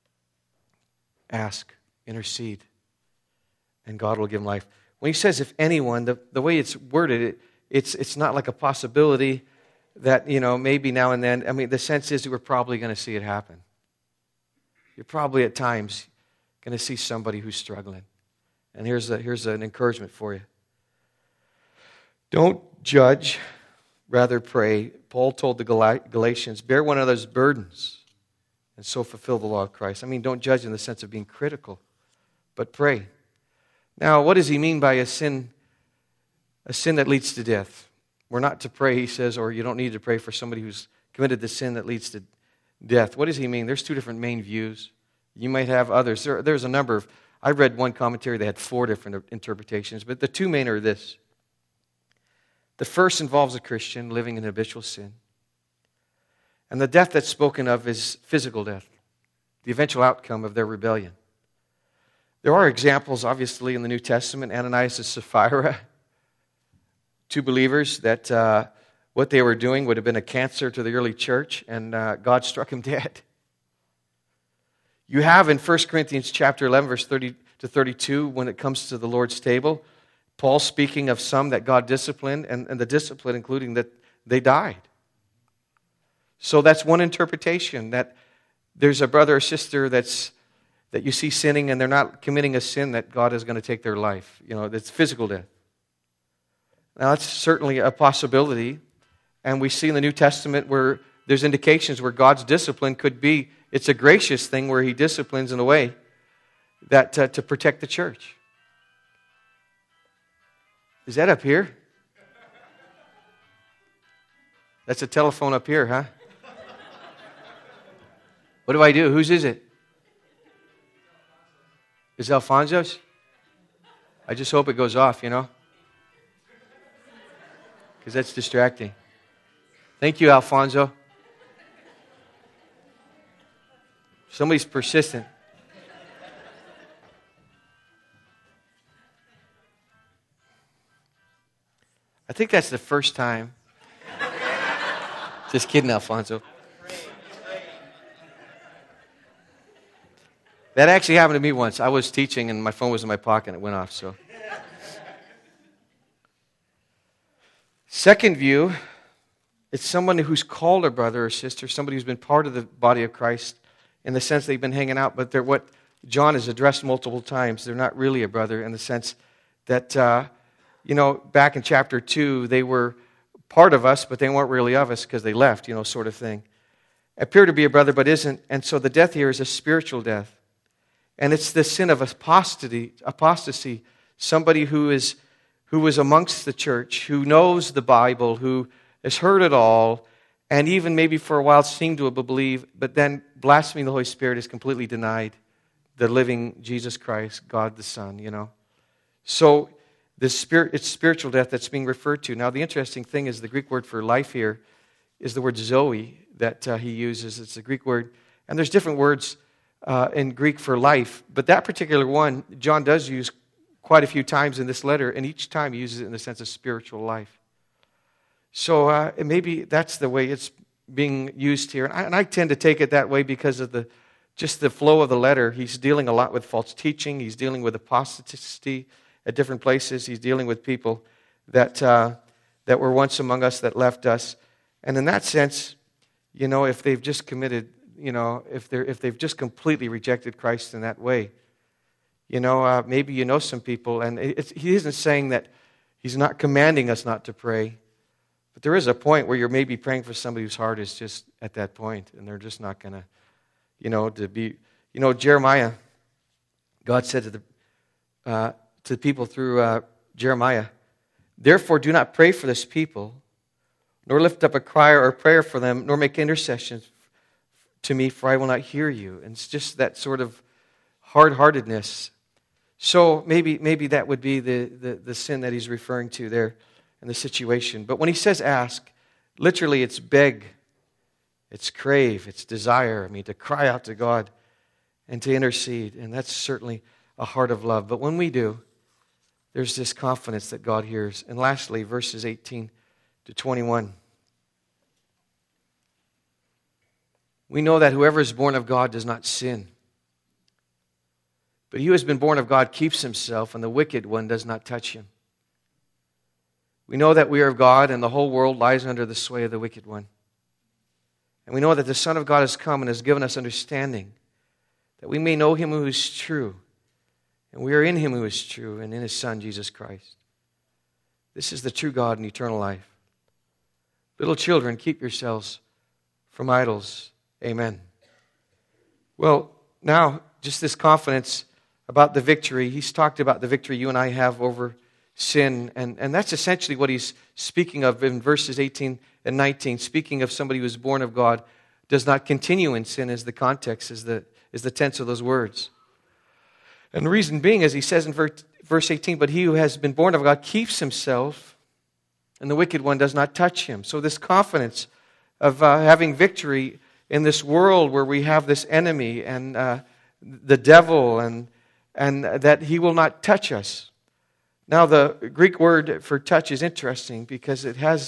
Ask, intercede, and God will give him life. When he says, if anyone, the, the way it's worded, it, it's it's not like a possibility that, you know, maybe now and then. I mean, the sense is that we're probably going to see it happen. You're probably at times going to see somebody who's struggling. And here's a, here's an encouragement for you. Don't judge, rather pray. Paul told the Galatians, bear one another's burdens and so fulfill the law of Christ. I mean, don't judge in the sense of being critical, but pray. Now, what does he mean by a sin, a sin that leads to death? We're not to pray, he says, or you don't need to pray for somebody who's committed the sin that leads to death. What does he mean? There's two different main views. You might have others. There, there's a number of, I read one commentary that had four different interpretations, but the two main are this. The first involves a Christian living in habitual sin. And the death that's spoken of is physical death, the eventual outcome of their rebellion. There are examples, obviously, in the New Testament. Ananias and Sapphira, two believers that uh, what they were doing would have been a cancer to the early church, and uh, God struck him dead. You have in First Corinthians chapter eleven, verse thirty to thirty-two, when it comes to the Lord's table, Paul speaking of some that God disciplined, and, and the discipline including that they died. So that's one interpretation, that there's a brother or sister that's that you see sinning and they're not committing a sin, that God is going to take their life. You know, it's physical death. Now, that's certainly a possibility. And we see in the New Testament where there's indications where God's discipline could be, it's a gracious thing where he disciplines in a way that uh, to protect the church. Is that up here? That's a telephone up here, huh? What do I do? Whose is it? Is it Alfonso's? I just hope it goes off, you know? Because that's distracting. Thank you, Alfonso. Somebody's persistent. I think that's the first time. Just kidding, Alfonso. That actually happened to me once. I was teaching and my phone was in my pocket and it went off. So, second view, it's someone who's called a brother or sister, somebody who's been part of the body of Christ in the sense they've been hanging out, but they're what John has addressed multiple times. They're not really a brother in the sense that, uh, you know, back in chapter two, they were part of us, but they weren't really of us because they left, you know, sort of thing. Appear to be a brother, but isn't. And so the death here is a spiritual death. And it's the sin of apostasy, apostasy, somebody who is who is amongst the church, who knows the Bible, who has heard it all, and even maybe for a while seemed to believe, but then blaspheming the Holy Spirit is completely denied the living Jesus Christ, God the Son, you know. So the spirit, it's spiritual death that's being referred to. Now the interesting thing is the Greek word for life here is the word zoe that uh, he uses. It's a Greek word, and there's different words Uh, in Greek for life, but that particular one, John does use quite a few times in this letter, and each time he uses it in the sense of spiritual life. So uh, maybe that's the way it's being used here, and I, and I tend to take it that way because of the just the flow of the letter. He's dealing a lot with false teaching. He's dealing with apostasy at different places. He's dealing with people that uh, that were once among us that left us, and in that sense, you know, if they've just committed. You know, if they're if they've just completely rejected Christ in that way, you know, uh, maybe you know some people, and it's, he isn't saying that he's not commanding us not to pray, but there is a point where you're maybe praying for somebody whose heart is just at that point, and they're just not going to, you know, to be, you know, Jeremiah. God said to the uh, to the people through uh, Jeremiah, "Therefore, do not pray for this people, nor lift up a cry or a prayer for them, nor make intercessions to me, for I will not hear you." And it's just that sort of hard-heartedness. So maybe maybe that would be the, the, the sin that he's referring to there in the situation. But when he says ask, literally it's beg, it's crave, it's desire. I mean, to cry out to God and to intercede. And that's certainly a heart of love. But when we do, there's this confidence that God hears. And lastly, verses eighteen to twenty-one. We know that whoever is born of God does not sin. But he who has been born of God keeps himself, and the wicked one does not touch him. We know that we are of God, and the whole world lies under the sway of the wicked one. And we know that the Son of God has come and has given us understanding, that we may know him who is true. And we are in him who is true, and in his Son, Jesus Christ. This is the true God and eternal life. Little children, keep yourselves from idols. Amen. Well, now, just this confidence about the victory. He's talked about the victory you and I have over sin, and, and that's essentially what he's speaking of in verses eighteen and nineteen. Speaking of somebody who is born of God, does not continue in sin is the context, is the, is the tense of those words. And the reason being, as he says in verse eighteen, but he who has been born of God keeps himself, and the wicked one does not touch him. So this confidence of uh, having victory in this world where we have this enemy and uh, the devil, and and that he will not touch us. Now, the Greek word for touch is interesting because it has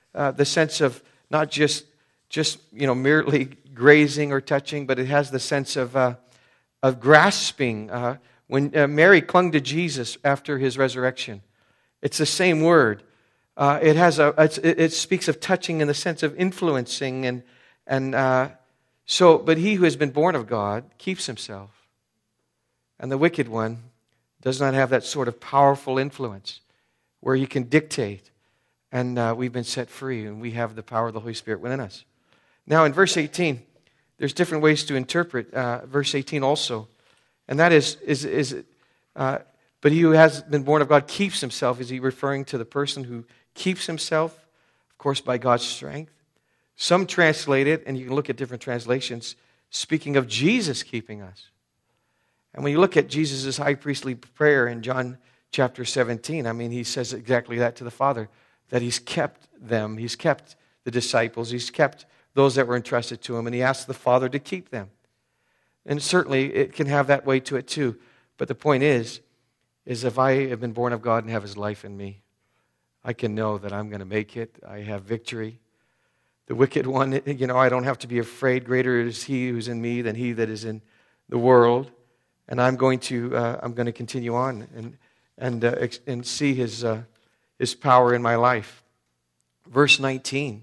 uh, the sense of not just, just you know, merely grazing or touching, but it has the sense of, uh, of grasping. Uh, when uh, Mary clung to Jesus after his resurrection, it's the same word. Uh, it has a. It's, it, it speaks of touching in the sense of influencing, and and uh, so. But he who has been born of God keeps himself, and the wicked one does not have that sort of powerful influence where he can dictate. And uh, we've been set free, and we have the power of the Holy Spirit within us. Now, in verse eighteen, there's different ways to interpret uh, verse eighteen also, and that is is is. Uh, But he who has been born of God keeps himself. Is he referring to the person who keeps himself, of course, by God's strength? Some translate it, and you can look at different translations, speaking of Jesus keeping us. And when you look at Jesus' high priestly prayer in John chapter seventeen, I mean, he says exactly that to the Father, that he's kept them, he's kept the disciples, he's kept those that were entrusted to him, and he asked the Father to keep them. And certainly it can have that way to it too. But the point is, is if I have been born of God and have his life in me, I can know that I'm going to make it. I have victory. The wicked one, you know, I don't have to be afraid. Greater is he who's in me than he that is in the world. And I'm going to, uh, I'm going to continue on and and uh, and see his uh, his power in my life. Verse nineteen.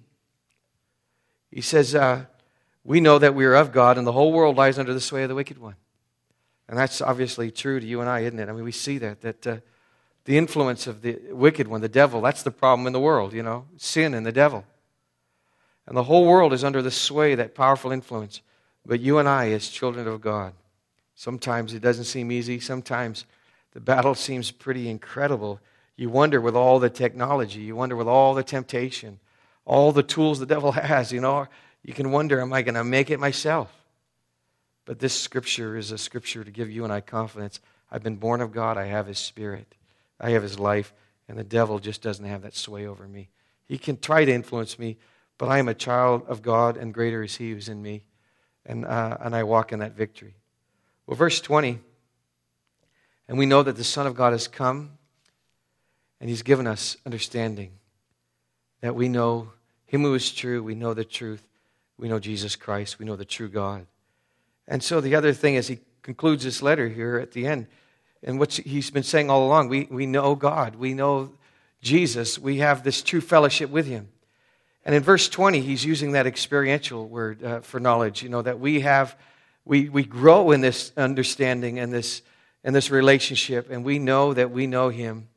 He says, uh, "We know that we are of God, and the whole world lies under the sway of the wicked one." And that's obviously true to you and I, isn't it? I mean, we see that, that uh, the influence of the wicked one, the devil, that's the problem in the world, you know, sin and the devil. And the whole world is under the sway, that powerful influence. But you and I, as children of God, sometimes it doesn't seem easy. Sometimes the battle seems pretty incredible. You wonder with all the technology, you wonder with all the temptation, all the tools the devil has, you know, you can wonder, am I going to make it myself? But this scripture is a scripture to give you and I confidence. I've been born of God. I have his Spirit. I have his life. And the devil just doesn't have that sway over me. He can try to influence me, but I am a child of God, and greater is he who's in me. And, uh, and I walk in that victory. Well, verse twenty, and we know that the Son of God has come, and he's given us understanding, that we know him who is true, we know the truth, we know Jesus Christ, we know the true God. And so the other thing is he concludes this letter here at the end. And what he's been saying all along, we, we know God. We know Jesus. We have this true fellowship with him. And in verse twenty, he's using that experiential word uh, for knowledge. You know, that we have, we, we grow in this understanding and this, and this relationship. And we know that we know him,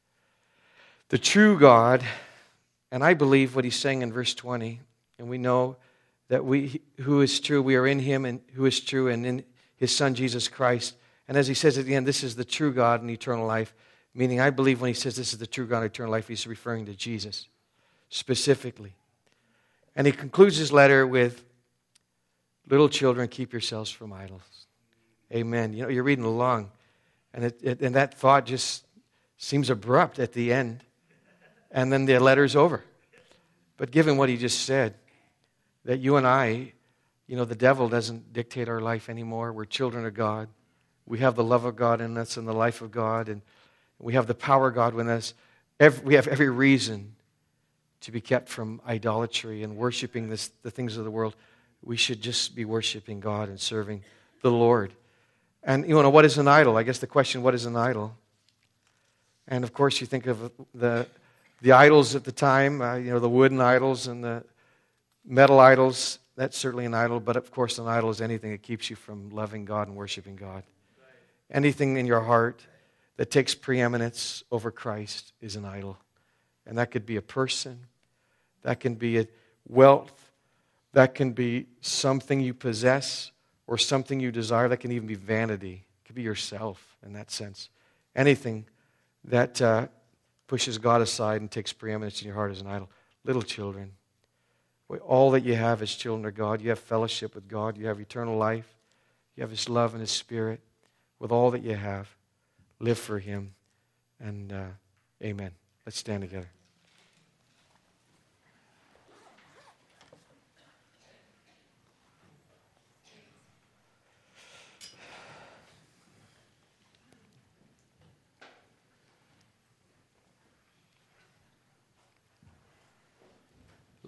the true God. And I believe what he's saying in verse twenty. And we know that we, who is true, we are in him, and who is true, and in his Son, Jesus Christ. And as he says at the end, this is the true God and eternal life. Meaning, I believe when he says this is the true God and eternal life, he's referring to Jesus specifically. And he concludes his letter with, little children, keep yourselves from idols. Amen. You know, you're reading along, and, it, it, and that thought just seems abrupt at the end. And then the letter's over. But given what he just said, that you and I, you know, the devil doesn't dictate our life anymore. We're children of God. We have the love of God in us and the life of God, and we have the power of God within us. Every, we have every reason to be kept from idolatry and worshiping this, the things of the world. We should just be worshiping God and serving the Lord. And you know, what is an idol? I guess the question, what is an idol? And of course, you think of the the idols at the time, uh, you know, the wooden idols and the metal idols. That's certainly an idol, but of course, an idol is anything that keeps you from loving God and worshiping God. Anything in your heart that takes preeminence over Christ is an idol. And that could be a person, that can be a wealth, that can be something you possess or something you desire, that can even be vanity. It could be yourself in that sense. Anything that uh, pushes God aside and takes preeminence in your heart is an idol. Little children, all that you have as children of God, you have fellowship with God, you have eternal life, you have his love and his Spirit. With all that you have, live for him. And uh, amen. Let's stand together.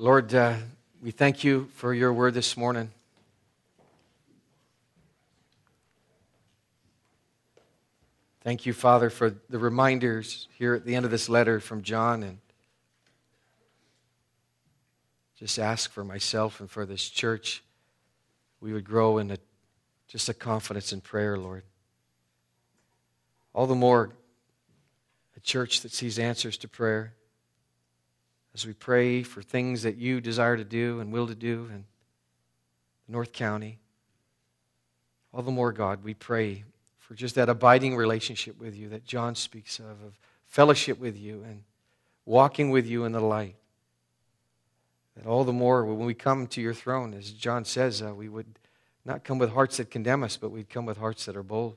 Lord, uh, we thank you for your word this morning. Thank you, Father, for the reminders here at the end of this letter from John. And just ask for myself and for this church, we would grow in a, just a confidence in prayer, Lord. All the more a church that sees answers to prayer as we pray for things that you desire to do and will to do in North County. All the more, God, we pray for just that abiding relationship with you that John speaks of, of fellowship with you and walking with you in the light. That all the more when we come to your throne, as John says, uh, we would not come with hearts that condemn us, but we'd come with hearts that are bold.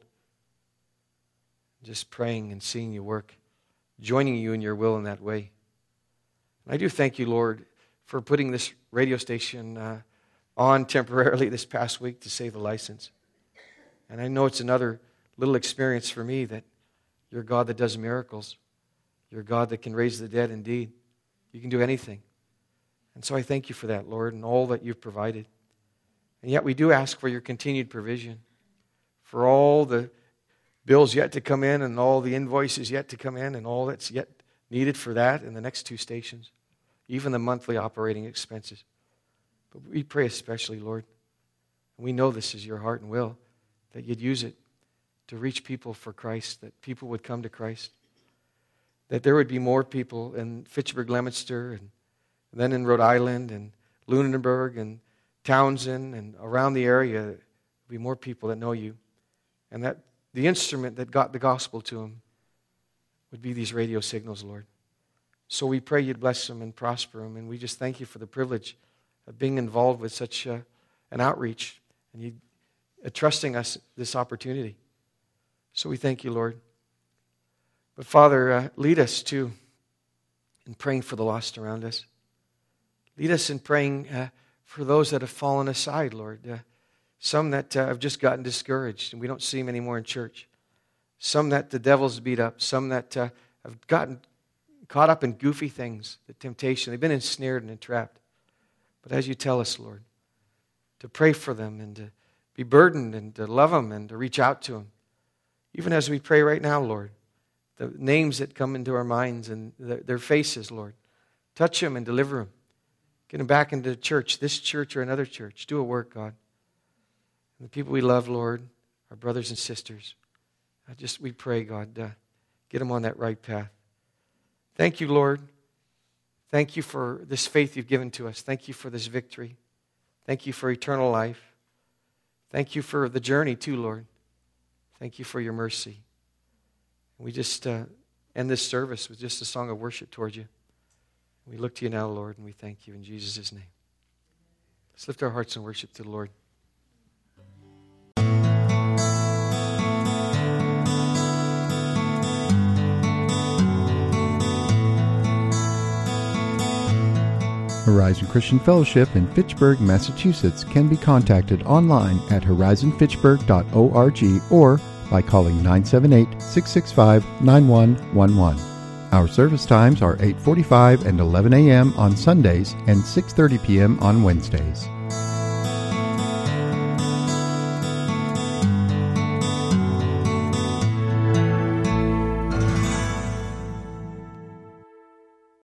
Just praying and seeing you work, joining you in your will in that way. And I do thank you, Lord, for putting this radio station uh, on temporarily this past week to save the license. And I know it's another little experience for me that you're a God that does miracles. You're a God that can raise the dead indeed. You can do anything. And so I thank you for that, Lord, and all that you've provided. And yet we do ask for your continued provision for all the bills yet to come in and all the invoices yet to come in and all that's yet needed for that in the next two stations, even the monthly operating expenses. But we pray especially, Lord, and we know this is your heart and will, that you'd use it to reach people for Christ, that people would come to Christ, that there would be more people in Fitchburg, Leominster, and then in Rhode Island and Lunenburg and Townsend and around the area, there would be more people that know you, and that the instrument that got the gospel to them would be these radio signals, Lord. So we pray you'd bless them and prosper them, and we just thank you for the privilege of being involved with such uh, an outreach, and you uh, trusting us this opportunity. So we thank you, Lord. But Father, uh, lead us too in praying for the lost around us. Lead us in praying uh, for those that have fallen aside, Lord. Uh, some that uh, have just gotten discouraged and we don't see them anymore in church. Some that the devil's beat up. Some that uh, have gotten caught up in goofy things, the temptation. They've been ensnared and entrapped. But as you tell us, Lord, to pray for them and to be burdened and to love them and to reach out to them. Even as we pray right now, Lord, the names that come into our minds and the, their faces, Lord, touch them and deliver them. Get them back into church, this church or another church. Do a work, God. And the people we love, Lord, our brothers and sisters, I just, we pray, God, uh, get them on that right path. Thank you, Lord. Thank you for this faith you've given to us. Thank you for this victory. Thank you for eternal life. Thank you for the journey too, Lord. Thank you for your mercy. We just uh, end this service with just a song of worship towards you. We look to you now, Lord, and we thank you in Jesus' name. Let's lift our hearts and worship to the Lord.
Horizon Christian Fellowship in Fitchburg, Massachusetts can be contacted online at horizon fitchburg dot org or by calling nine seven eight, six six five, nine one one one. Our service times are eight forty-five and eleven a.m. on Sundays and six thirty p.m. on Wednesdays.